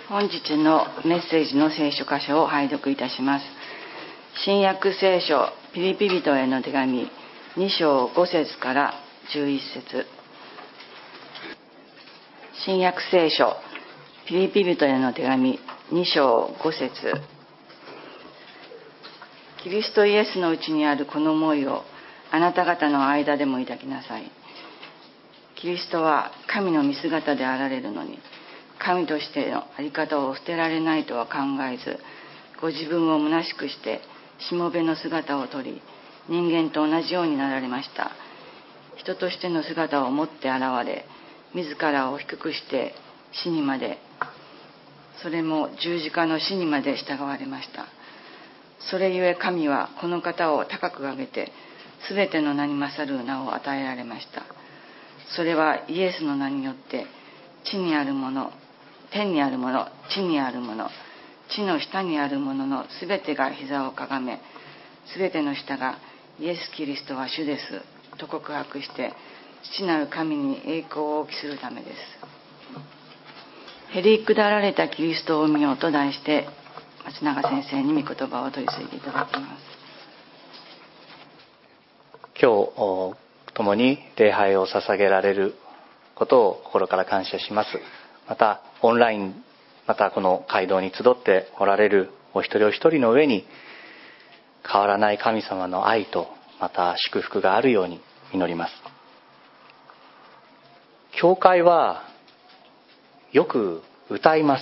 本日のメッセージの聖書箇所を拝読いたします。新約聖書ピリピ人への手紙2章5節から11節。新約聖書ピリピ人への手紙2章5節。キリストイエスのうちにあるこの思いをあなた方の間でも抱きなさい。キリストは神の見姿であられるのに、神としての在り方を捨てられないとは考えず、ご自分を虚しくしてしもべの姿をとり、人間と同じようになられました。人としての姿を持って現れ、自らを低くして死にまで、それも十字架の死にまで従われました。それゆえ神はこの方を高く上げて、すべての名に勝る名を与えられました。それはイエスの名によって、地にあるもの、天にあるもの、地にあるもの、地の下にあるもののすべてが膝をかがめ、すべての舌がイエス・キリストは主ですと告白して、父なる神に栄光を期するためです。へりくだられたキリストを見ようと題して、松永先生に御言葉を取り次いでいただきます。 今日共に礼拝を捧げられることを心から感謝します。またオンライン、またこの街道に集っておられるお一人お一人の上に変わらない神様の愛とまた祝福があるように祈ります。教会はよく歌います。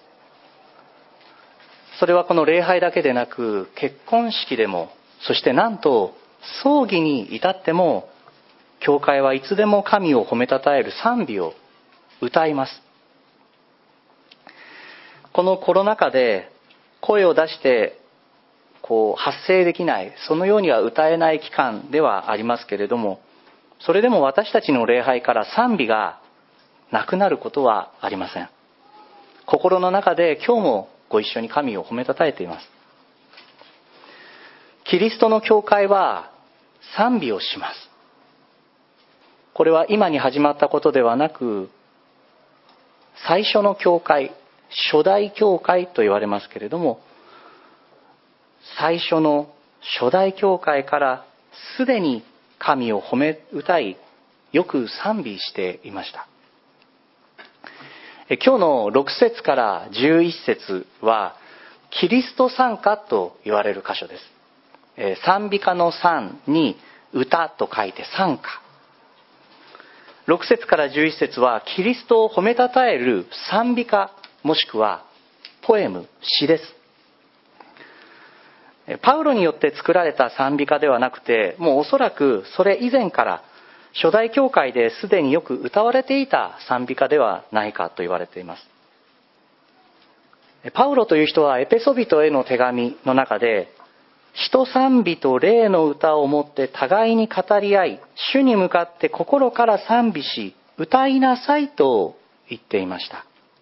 それはこの礼拝だけでなく、結婚式でも、そしてなんと葬儀に至っても、教会はいつでも神を褒めたたえる賛美を歌います。このコロナ禍で声を出して発声できない、そのようには歌えない期間ではありますけれども、それでも私たちの礼拝から賛美がなくなることはありません。心の中で今日もご一緒に神を褒めたたえています。キリストの教会は賛美をします。これは今に始まったことではなく、最初の教会、初代教会と言われますけれども、最初の初代教会からすでに神を褒め歌い、よく賛美していました。今日の6節から11節はキリスト賛歌と言われる箇所です。賛美歌の賛に歌と書いて賛歌。6節から11節はキリストを褒めたたえる賛美歌、もしくはポエム、詩です。パウロによって作られた賛美歌ではなくて、もうおそらくそれ以前から初代教会ですでによく歌われていた賛美歌ではないかと言われています。パウロという人はエペソビトへの手紙の中で、詩と賛美と霊の歌をもって互いに語り合い、主に向かって心から賛美し歌いなさいと言っていました。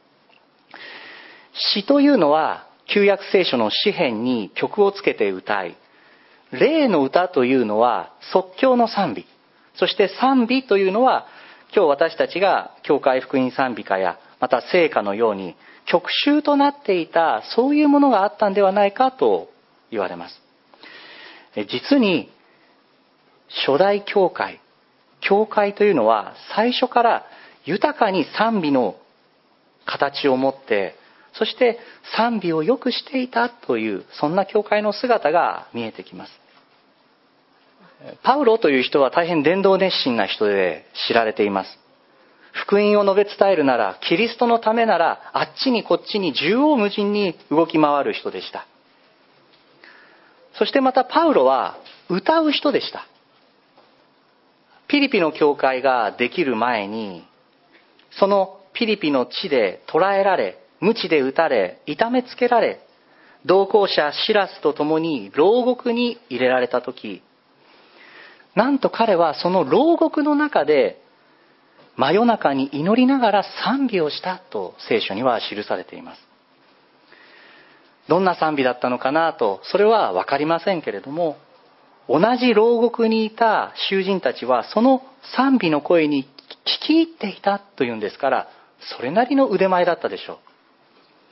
詩というのは旧約聖書の詩編に曲をつけて歌い、霊の歌というのは即興の賛美、そして賛美というのは今日私たちが教会福音賛美歌やまた聖歌のように曲集となっていた、そういうものがあったんではないかと言われます。実に初代教会というのは最初から豊かに賛美の形を持って、そして賛美をよくしていたという、そんな教会の姿が見えてきます。パウロという人は大変伝道熱心な人で知られています。福音を述べ伝えるなら、キリストのためならあっちにこっちに縦横無尽に動き回る人でした。そしてまたパウロは歌う人でした。ピリピの教会ができる前に、そのピリピの地で捕らえられ、鞭で打たれ、痛めつけられ、同行者シラスと共に牢獄に入れられたとき、なんと彼はその牢獄の中で真夜中に祈りながら賛美をしたと聖書には記されています。どんな賛美だったのかなと、それは分かりませんけれども、同じ牢獄にいた囚人たちはその賛美の声に聞き入っていたというんですから、それなりの腕前だったでしょう。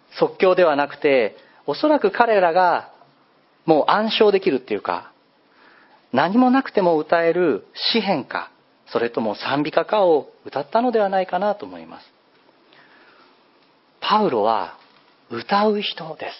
即興ではなくて、おそらく彼らがもう暗唱できるっていうか、何もなくても歌える詩編か、それとも賛美歌かを歌ったのではないかなと思います。パウロは歌う人です。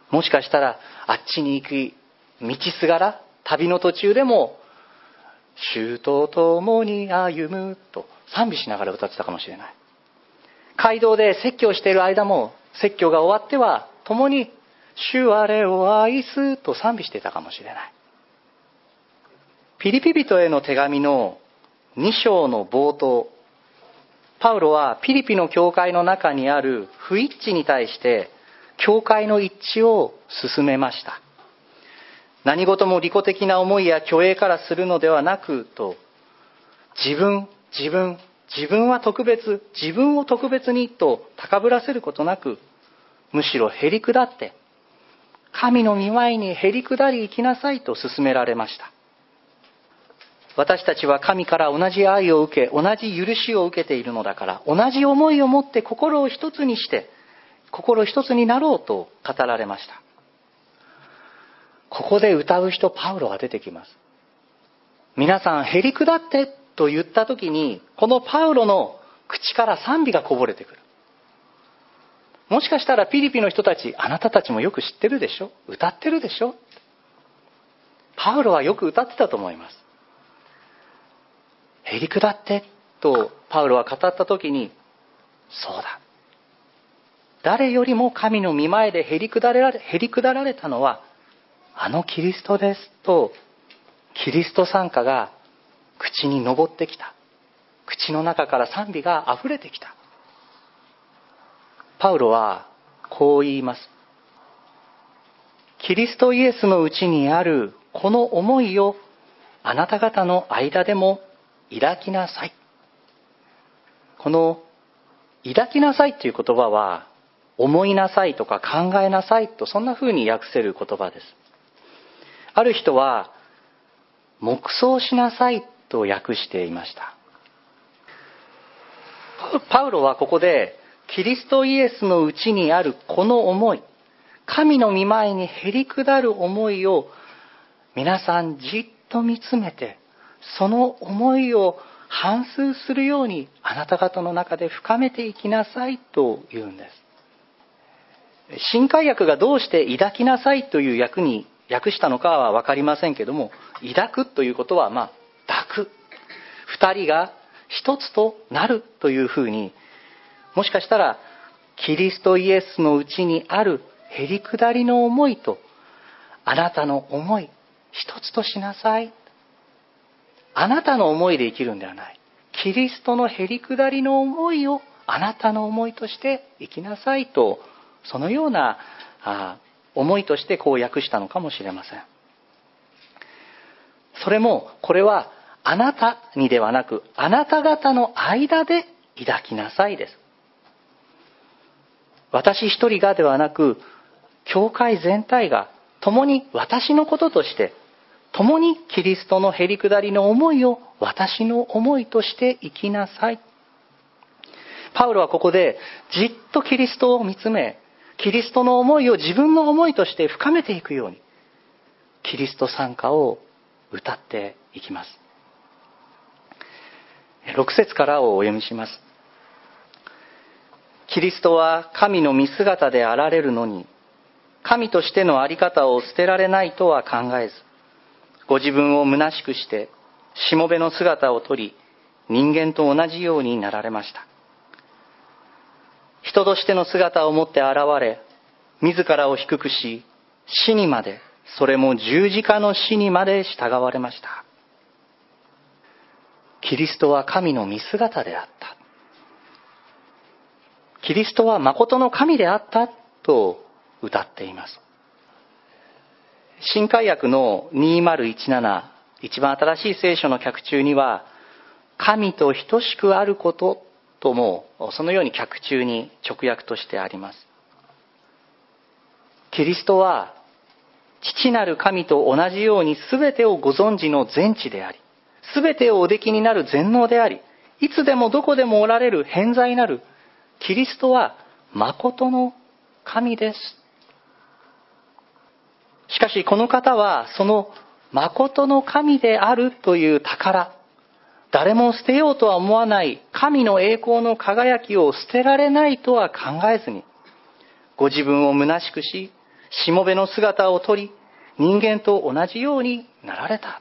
もしかしたらあっちに行く道すがら、旅の途中でも主と共に歩むと賛美しながら歌ってたかもしれない。街道で説教している間も、説教が終わっては共に主我を愛すと賛美していたかもしれない。ピリピ人への手紙の2章の冒頭、パウロはピリピの教会の中にある不一致に対して教会の一致を進めました。何事も利己的な思いや虚栄からするのではなくと、自分は特別、自分を特別にと高ぶらせることなく、むしろへりくだって神の御前にへりくだり行きなさいと勧められました。私たちは神から同じ愛を受け、同じ許しを受けているのだから、同じ思いを持って心を一つにして、心一つになろうと語られました。ここで歌う人パウロが出てきます。皆さんへりくだってと言った時に、このパウロの口から賛美がこぼれてくる。もしかしたらピリピの人たち、あなたたちもよく知ってるでしょ、歌ってるでしょ。パウロはよく歌ってたと思います。へりくだってとパウロは語った時に、そうだ、誰よりも神の御前でへりくだられたのはあのキリストですと、キリスト賛歌が口に上ってきた。口の中から賛美があふれてきた。パウロはこう言います。キリストイエスのうちにあるこの思いをあなた方の間でも抱きなさい。この抱きなさいという言葉は、思いなさいとか考えなさいと、そんな風に訳せる言葉です。ある人は黙想しなさいと訳していました。パウロはここでキリストイエスのうちにあるこの思い、神の御前にへりくだる思いを皆さんじっと見つめて、その思いを反芻するようにあなた方の中で深めていきなさいと言うんです。新海訳がどうして抱きなさいという訳に訳したのかは分かりませんけども、抱くということは抱く、二人が一つとなるというふうに、もしかしたらキリストイエスのうちにあるへりくだりの思いとあなたの思い一つとしなさい。あなたの思いで生きるんではない。キリストのへりくだりの思いをあなたの思いとして生きなさいと、そのような思いとしてこう訳したのかもしれません。それもこれはあなたにではなく、あなた方の間で抱きなさいです。私一人がではなく、教会全体が共に私のこととして、共にキリストのへりくだりの思いを私の思いとして生きなさい。パウロはここでじっとキリストを見つめ、キリストの思いを自分の思いとして深めていくように、キリスト賛歌を歌っていきます。6節からをお読みします。キリストは神の見姿であられるのに、神としてのあり方を捨てられないとは考えず、ご自分を虚しくして、しもべの姿をとり、人間と同じようになられました。人としての姿を持って現れ、自らを低くし、死にまで、それも十字架の死にまで従われました。キリストは神の見姿であった。キリストは誠の神であったと歌っています。新海訳の2017、一番新しい聖書の脚注には、神と等しくあることともそのように脚注に直訳としてあります。キリストは父なる神と同じように全てをご存知の全知であり、全てをおできになる全能であり、いつでもどこでもおられる偏在なるキリストは誠の神です。しかしこの方はその誠の神であるという宝、誰も捨てようとは思わない神の栄光の輝きを捨てられないとは考えずに、ご自分を虚しくし、しもべの姿をとり、人間と同じようになられた。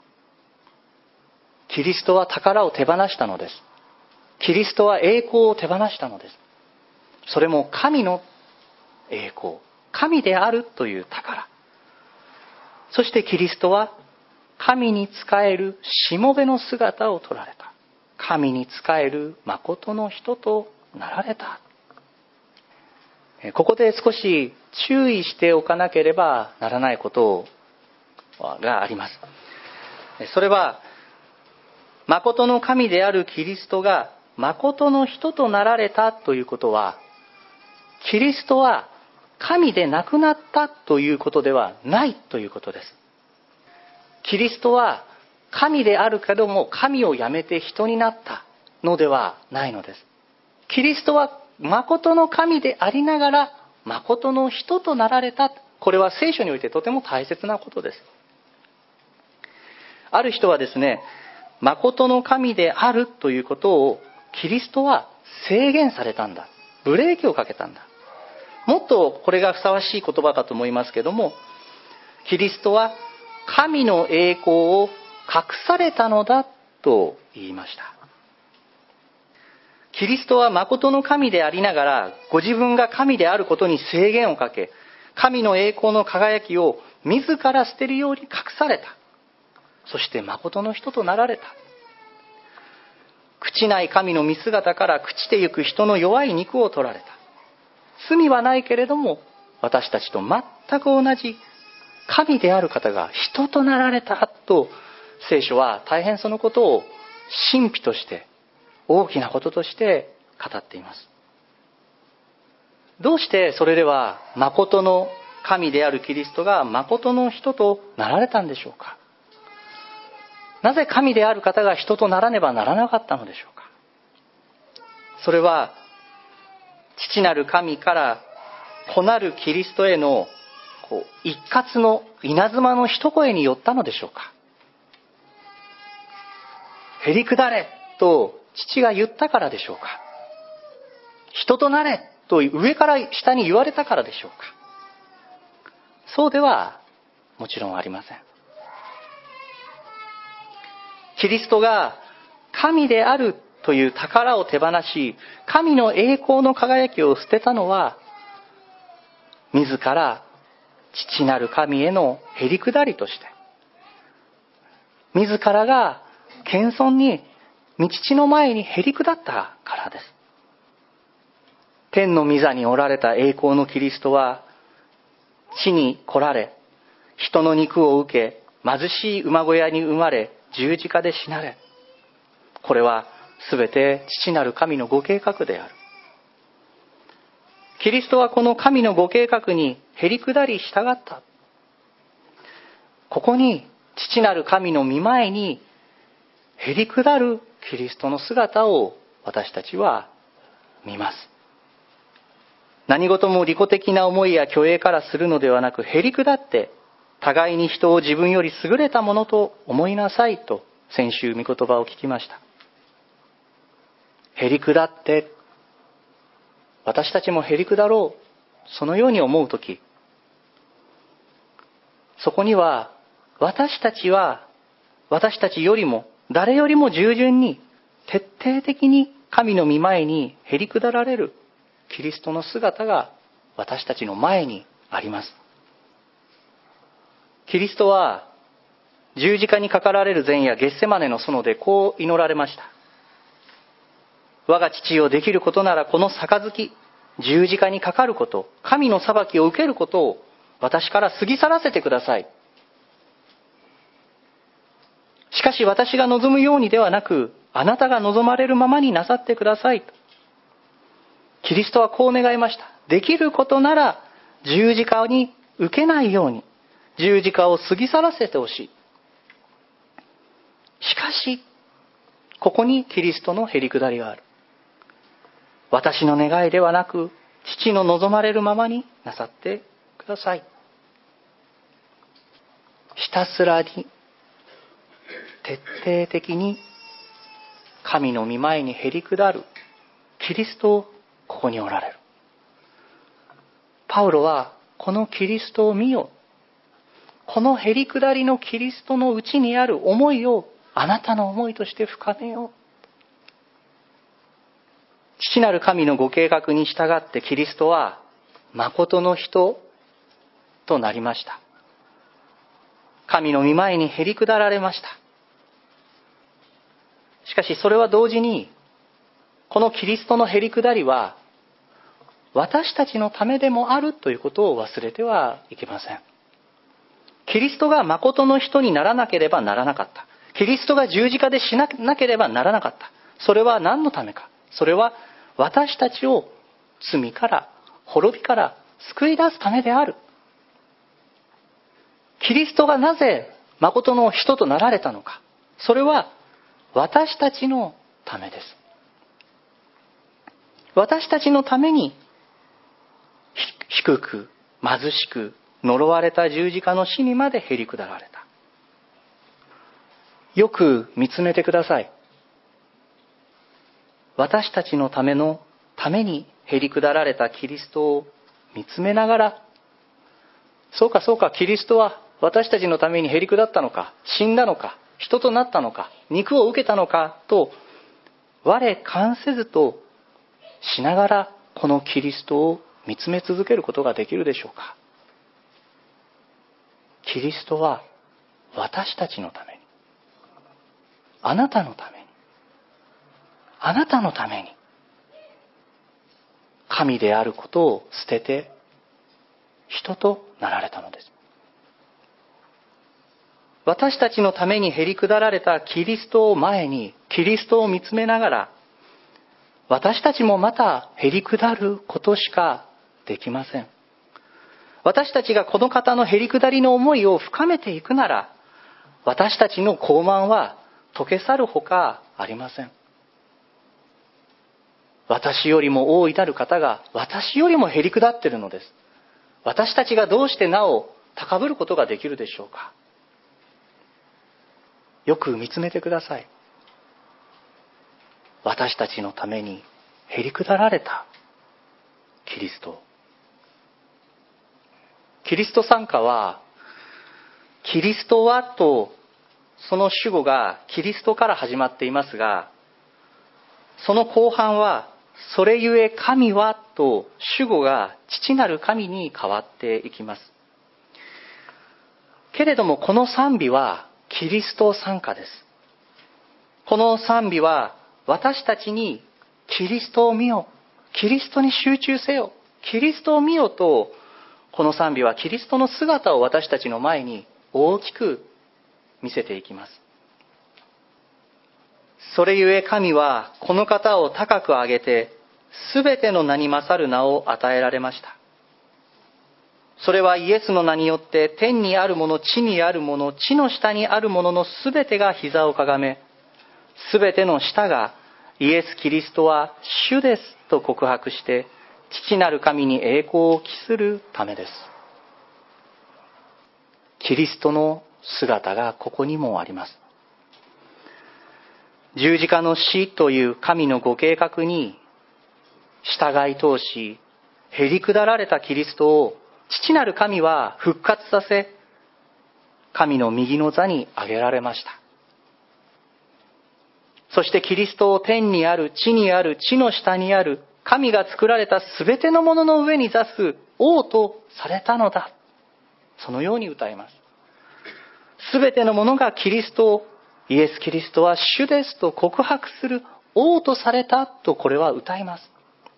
キリストは宝を手放したのです。キリストは栄光を手放したのです。それも神の栄光、神であるという宝。そしてキリストは神に仕えるしもべの姿を取られた。神に仕える誠の人となられた。ここで少し注意しておかなければならないことがあります。それは、誠の神であるキリストが誠の人となられたということは、キリストは神でなくなったということではないということです。キリストは神であるけども神をやめて人になったのではないのです。キリストは誠の神でありながら誠の人となられた。これは聖書においてとても大切なことです。ある人はですね、誠の神であるということをキリストは制限されたんだ。ブレーキをかけたんだ。もっとこれがふさわしい言葉かと思いますけども、キリストは神の栄光を隠されたのだと言いました。キリストは誠の神でありながら、ご自分が神であることに制限をかけ、神の栄光の輝きを自ら捨てるように隠された。そして誠の人となられた。朽ちない神の見姿から朽ちてゆく人の弱い肉を取られた。罪はないけれども、私たちと全く同じ神である方が人となられたと、聖書は大変そのことを神秘として、大きなこととして語っています。どうしてそれでは誠の神であるキリストが誠の人となられたんでしょうか。なぜ神である方が人とならねばならなかったのでしょうか。それは父なる神から子なるキリストへの一括の稲妻の一声によったのでしょうか。へりくだれと父が言ったからでしょうか。人となれと上から下に言われたからでしょうか。そうではもちろんありません。キリストが神であるという宝を手放し、神の栄光の輝きを捨てたのは、自ら父なる神へのへりくだりとして、自らが謙遜に御父の前にへりくだったからです。天の御座におられた栄光のキリストは、地に来られ、人の肉を受け、貧しい馬小屋に生まれ、十字架で死なれ。これはすべて父なる神のご計画である。キリストはこの神のご計画にへりくだり従った。ここに父なる神の御前にへりくだるキリストの姿を私たちは見ます。何事も利己的な思いや虚栄からするのではなく、へりくだって互いに人を自分より優れたものと思いなさいと先週御言葉を聞きました。へりくだって私たちもへりくだろう、そのように思うとき、そこには私たちよりも誰よりも従順に徹底的に神の御前にへりくだられるキリストの姿が私たちの前にあります。キリストは十字架にかかられる前夜、ゲッセマネの園でこう祈られました。我が父よ、できることならこの杯、十字架にかかること、神の裁きを受けることを私から過ぎ去らせてください。しかし私が望むようにではなく、あなたが望まれるままになさってください。キリストはこう願いました。できることなら十字架に受けないように、十字架を過ぎ去らせてほしい。しかし、ここにキリストのへりくだりがある。私の願いではなく、 父の望まれるままになさってください。ひたすらに徹底的に神の御前にへり下るキリストをここにおられる。パウロはこのキリストを見よ、このへり下りのキリストのうちにある思いをあなたの思いとして深めよう。父なる神のご計画に従ってキリストは誠の人となりました。神の御前にへり下られました。しかしそれは同時に、このキリストのへり下りは私たちのためでもあるということを忘れてはいけません。キリストが誠の人にならなければならなかった。キリストが十字架で死ななければならなかった。それは何のためか。それは私たちを罪から滅びから救い出すためである。キリストがなぜ誠の人となられたのか。それは私たちのためです。私たちのために低く貧しく呪われた十字架の死にまでへり下られた。よく見つめてください。私たちのためにへり下られたキリストを見つめながら、そうかキリストは私たちのためにへり下ったのか、死んだのか、人となったのか、肉を受けたのかと我関せずとしながら、このキリストを見つめ続けることができるでしょうか。キリストは私たちのために、あなたのために、あなたのために神であることを捨てて人となられたのです。私たちのためにへり下られたキリストを前に、キリストを見つめながら、私たちもまたへり下ることしかできません。私たちがこの方のへり下りの思いを深めていくなら、私たちの傲慢は溶け去るほかありません。私よりも大いなる方が私よりもへり下っているのです。私たちがどうしてなお高ぶることができるでしょうか。よく見つめてください。私たちのためにへり下られたキリスト。キリスト賛歌は、キリストはとその主語がキリストから始まっていますが、その後半はそれゆえ神はと主語が父なる神に変わっていきます。けれどもこの賛美はキリスト賛歌です。この賛美は私たちにキリストを見よ、キリストに集中せよ、キリストを見よと、この賛美はキリストの姿を私たちの前に大きく見せていきます。それゆえ神はこの方を高く上げて、すべての名に勝る名を与えられました。それはイエスの名によって天にあるもの、地にあるもの、地の下にあるもののすべてが膝をかがめ、すべての舌がイエス・キリストは主ですと告白して、父なる神に栄光を期するためです。キリストの姿がここにもあります。十字架の死という神のご計画に従い通し、へり下られたキリストを父なる神は復活させ、神の右の座に上げられました。そしてキリストを天にある、地にある、地の下にある、神が作られたすべてのものの上に座す王とされたのだ。そのように歌います。すべてのものがキリストを、イエス・キリストは主ですと告白する王とされたと、これは歌います。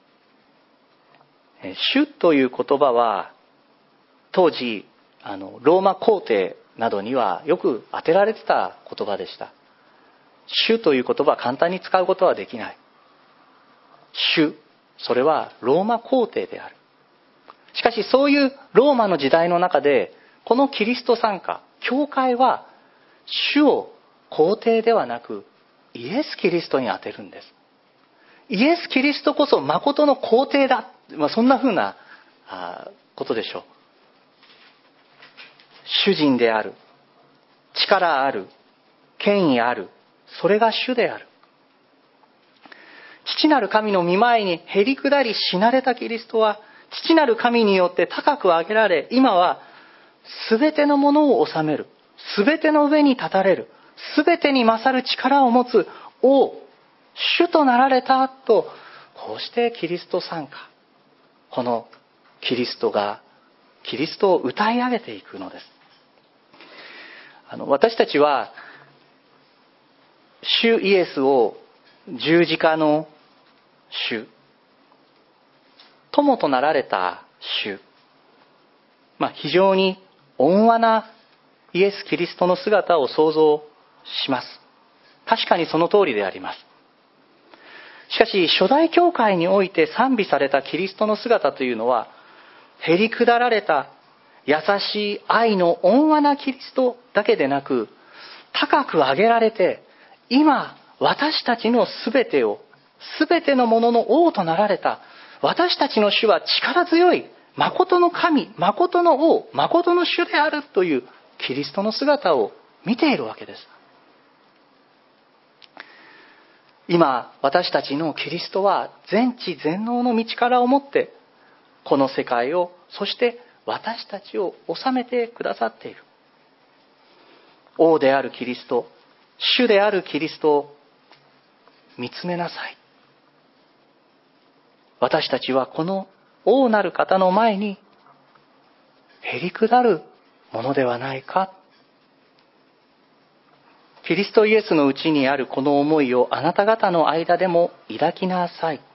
主という言葉は当時ローマ皇帝などにはよく当てられてた言葉でした。主という言葉は簡単に使うことはできない。主、それはローマ皇帝である。しかしそういうローマの時代の中で、このキリスト賛歌、教会は主を皇帝ではなくイエス・キリストに当てるんです。イエス・キリストこそ誠の皇帝だ。 そんな風なことでしょう。主人である、力ある、権威ある、それが主である。父なる神の御前にへり下り死なれたキリストは、父なる神によって高く上げられ、今はすべてのものを治める、すべての上に立たれる、すべてに勝る力を持つ王、主となられたと、こうしてキリスト賛歌、このキリストを歌い上げていくのです。私たちは主イエスを十字架の主、友となられた主、非常に温和なイエス・キリストの姿を想像します。確かにその通りであります。しかし初代教会において賛美されたキリストの姿というのは、へりくだられた優しい愛の温和なキリストだけでなく、高く上げられて、今私たちのすべてのものの王となられた私たちの主は力強い誠の神、誠の王、誠の主であるというキリストの姿を見ているわけです。今私たちのキリストは全知全能の道からをもってこの世界を、そして私たちを治めてくださっている。王であるキリスト、主であるキリストを見つめなさい。私たちはこの王なる方の前にへりくだるものではないか。キリストイエスのうちにあるこの思いをあなた方の間でも抱きなさい。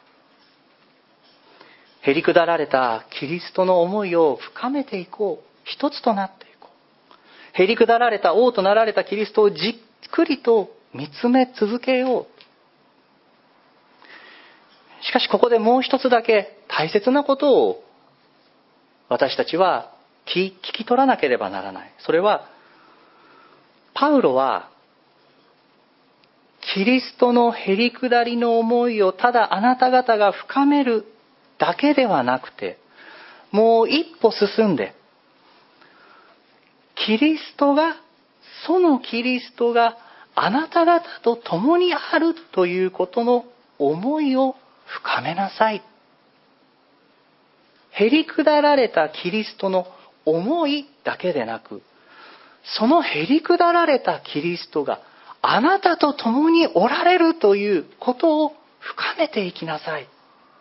へりくだられたキリストの思いを深めていこう。一つとなっていこう。へりくだられた王となられたキリストをじっくりと見つめ続けよう。しかしここでもう一つだけ大切なことを私たちは聞き取らなければならない。それは、パウロはキリストのへりくだりの思いをただあなた方が深めるだけではなくて、もう一歩進んで、そのキリストがあなた方と共にあるということの思いを深めなさい。へりくだられたキリストの思いだけでなく、そのへりくだられたキリストがあなたと共におられるということを深めていきなさい。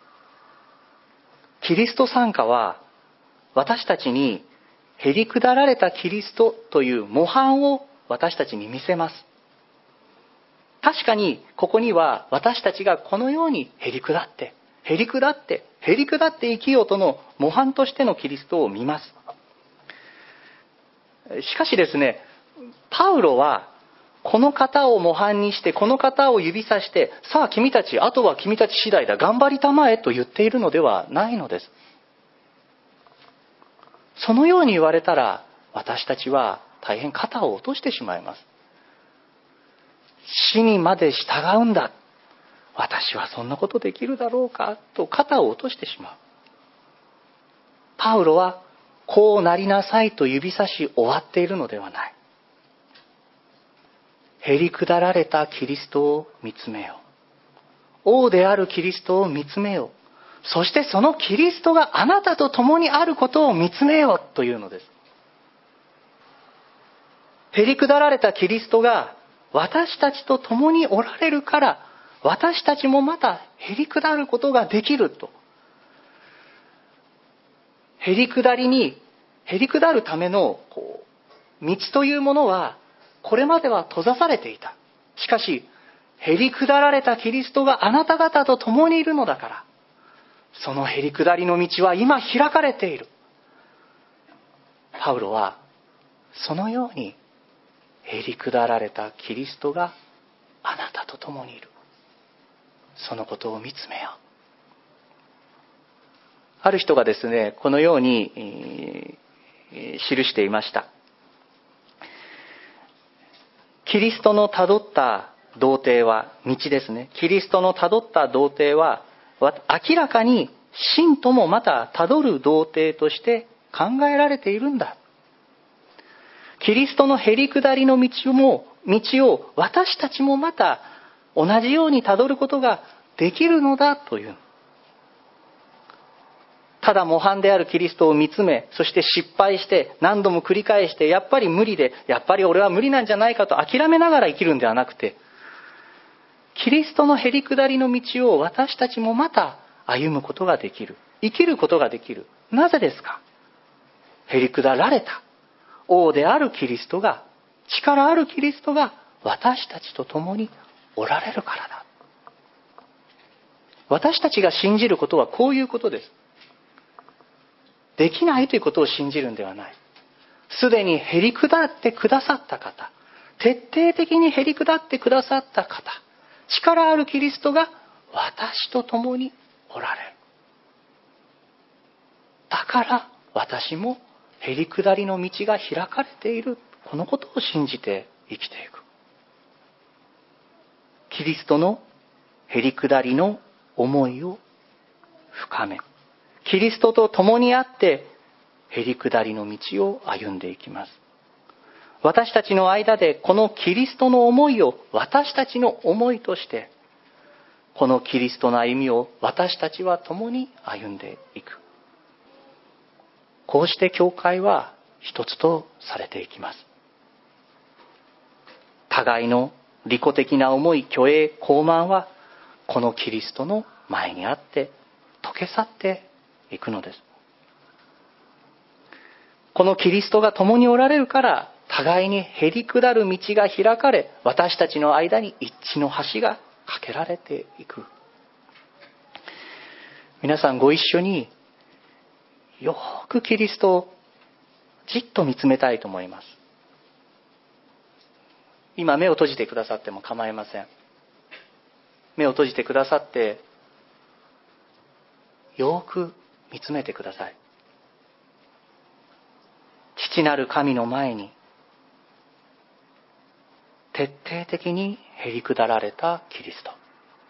キリスト賛歌は私たちにへりくだられたキリストという模範を私たちに見せます。確かにここには私たちがこのようにへりくだって生きようとの模範としてのキリストを見ます。しかしですね、パウロはこの方を模範にして、この方を指さして、さあ君たち、あとは君たち次第だ、頑張りたまえと言っているのではないのです。そのように言われたら私たちは大変肩を落としてしまいます。死にまで従うんだ、私はそんなことできるだろうかと肩を落としてしまう。パウロはこうなりなさいと指差し終わっているのではない。へりくだられたキリストを見つめよう。王であるキリストを見つめよう。そしてそのキリストがあなたと共にあることを見つめようというのです。へりくだられたキリストが私たちと共におられるから、私たちもまたへりくだることができると。へりくだるための道というものはこれまでは閉ざされていた。しかしへりくだられたキリストがあなた方と共にいるのだから、そのへりくだりの道は今開かれている。パウロはそのようにへりくだられたキリストがあなたと共にいる、そのことを見つめよう。ある人がですね、このように記していました。キリストのたどった道程は、道ですね。キリストのたどった道程は明らかに真ともまたたどる道程として考えられているんだ。キリストのへりくだりの道を私たちもまた同じようにたどることができるのだという。ただ模範であるキリストを見つめ、そして失敗して何度も繰り返して、やっぱり無理で、やっぱり俺は無理なんじゃないかと諦めながら生きるんではなくて、キリストのへりくだりの道を私たちもまた歩むことができる。生きることができる。なぜですか？へりくだられた王であるキリストが、力あるキリストが私たちと共におられるからだ。私たちが信じることはこういうことです。できないということを信じるんではない。すでにへりくだってくださった方、徹底的にへりくだってくださった方、力あるキリストが私と共におられる。だから私もへりくだりの道が開かれている。このことを信じて生きていく。キリストのへりくだりの思いを深め、キリストと共にあってへりくだりの道を歩んでいきます。私たちの間でこのキリストの思いを私たちの思いとして、このキリストの歩みを私たちは共に歩んでいく。こうして教会は一つとされていきます。互いの利己的な思い、虚栄、傲慢はこのキリストの前にあって溶け去っていくのです。このキリストが共におられるから、互いにへりくだる道が開かれ、私たちの間に一致の橋が架けられていく。皆さんご一緒によくキリストをじっと見つめたいと思います。今目を閉じてくださっても構いません。目を閉じてくださってよく見つめてください。父なる神の前に徹底的にへりくだられたキリスト。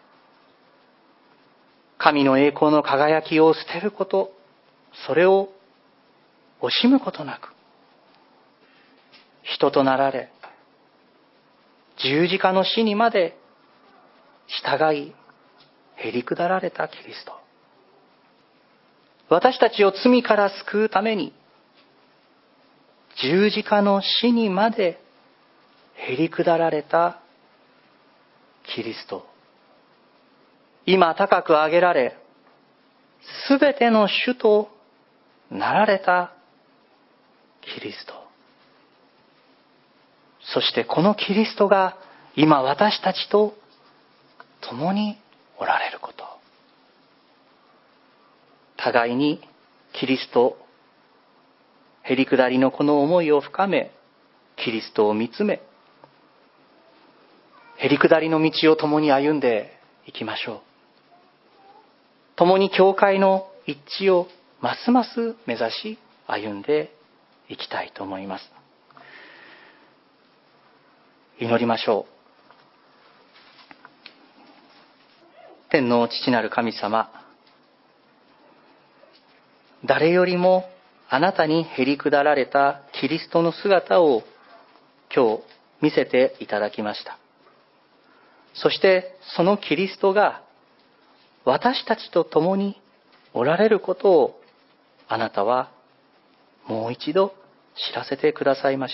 神の栄光の輝きを捨てること、それを惜しむことなく、人となられ、十字架の死にまで従い、へりくだられたキリスト。私たちを罪から救うために、十字架の死にまでへりくだられたキリスト。今高く上げられ、すべての主となられたキリスト。そしてこのキリストが今私たちと共におられること。互いにキリスト、へりくだりのこの思いを深め、キリストを見つめ、へりくだりの道を共に歩んでいきましょう。共に教会の一致をますます目指し歩んでいきたいと思います。祈りましょう。天の父なる神様、誰よりもあなたにへりくだられたキリストの姿を今日見せていただきました。そしてそのキリストが私たちと共におられることをあなたはもう一度知らせてくださいました。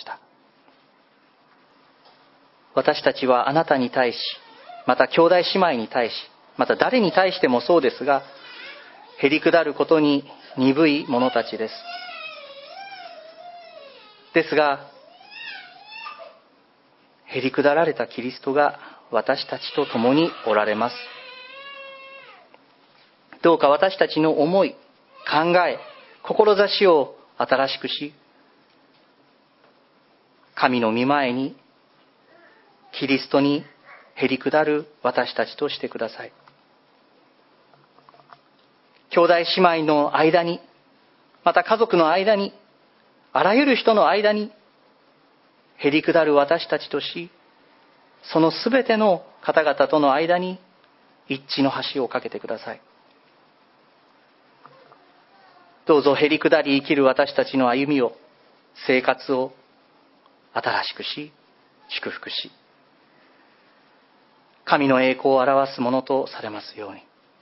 私たちはあなたに対し、また兄弟姉妹に対し、また誰に対してもそうですが、へりくだることに鈍い者たちです。ですが、へりくだられたキリストが私たちと共におられます。どうか私たちの思い、考え、志を新しくし、神の御前にキリストにへりくだる私たちとしてください。兄弟姉妹の間に、また家族の間に、あらゆる人の間にへりくだる私たちとし、そのすべての方々との間に一致の橋を架けてください。 どうぞへりくだり生きる私たちの歩みを、生活を新しくし、祝福し、神の栄光を表すものとされますように。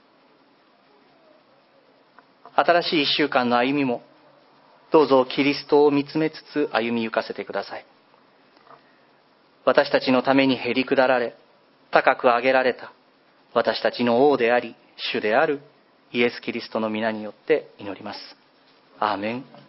新しい一週間の歩みも、どうぞキリストを見つめつつ歩みゆかせてください。私たちのためにへりくだられ、高く上げられた私たちの王であり主であるイエス・キリストの皆によって祈ります。アーメン。